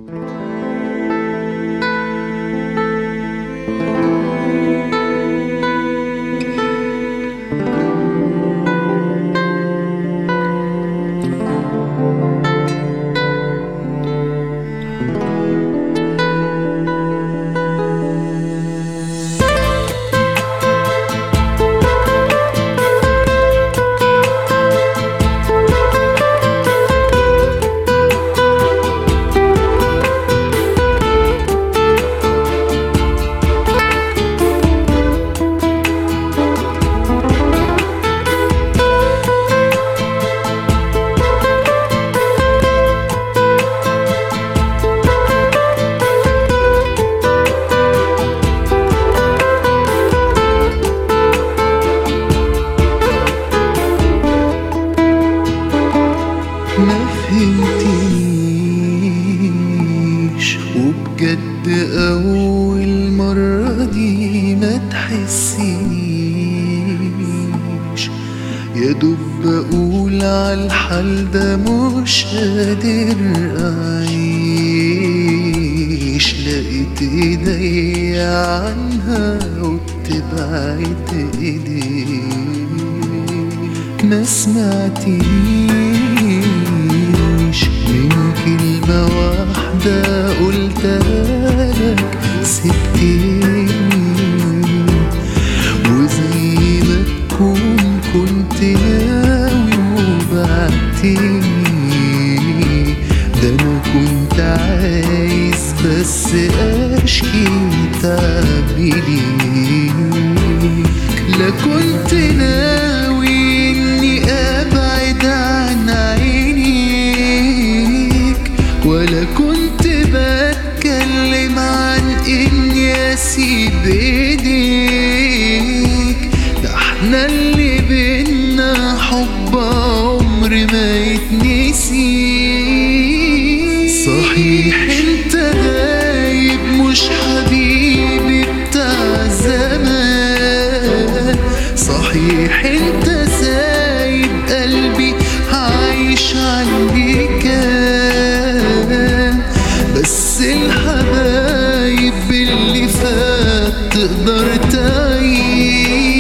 ما فهمتنيش وبجد أول مرة دي ما تحسينيش، يا دوب بقول عالحال ده مش قادر أعيش، لقيت إيديا عنها وبتبعد إيديك. ما سمعتنيش من كلمة واحدة قلتها لك سبتني، وزي ما تكون كنت ناوي وبعتني، ده أنا كنت عايز بس أشكي تعبي ليك. لا كنت ناوي إني أبعد عن عينيك، ولا كنت بتكلم عن إني أسيب إيديك. ده احنا اللي بينا حب عمر ما يتنسي. صحيح انت غايب مش حبيبي بتاع زمان، صحيح انت سايب قلبي عايش عندي كان، بس الحبايب اللي فات تقدر تعيش.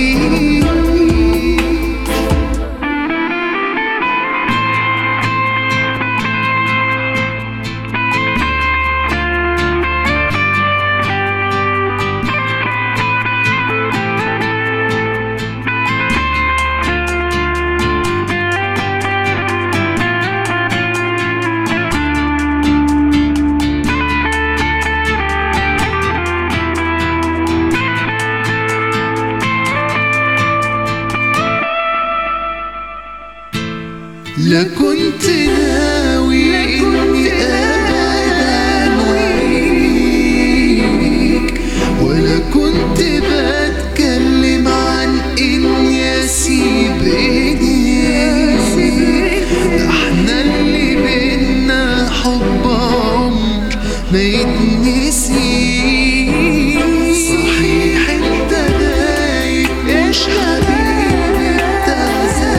لا كنت ناوي إني أبعد عن عينيك، ولا كنت بتكلم عن إني أسيب إيديك. ده احنا اللي بينا حب عمر ما يتنسي. صحيح انت غايب مش حبيبي بتاع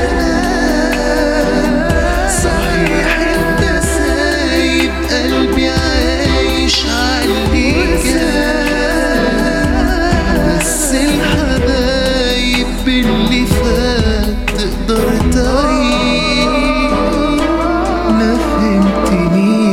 زمان، صحيح انت سايب قلبي عايش عاللي كان، بس الحبايب اللي فات تقدر تعيش. ما فهمتنيش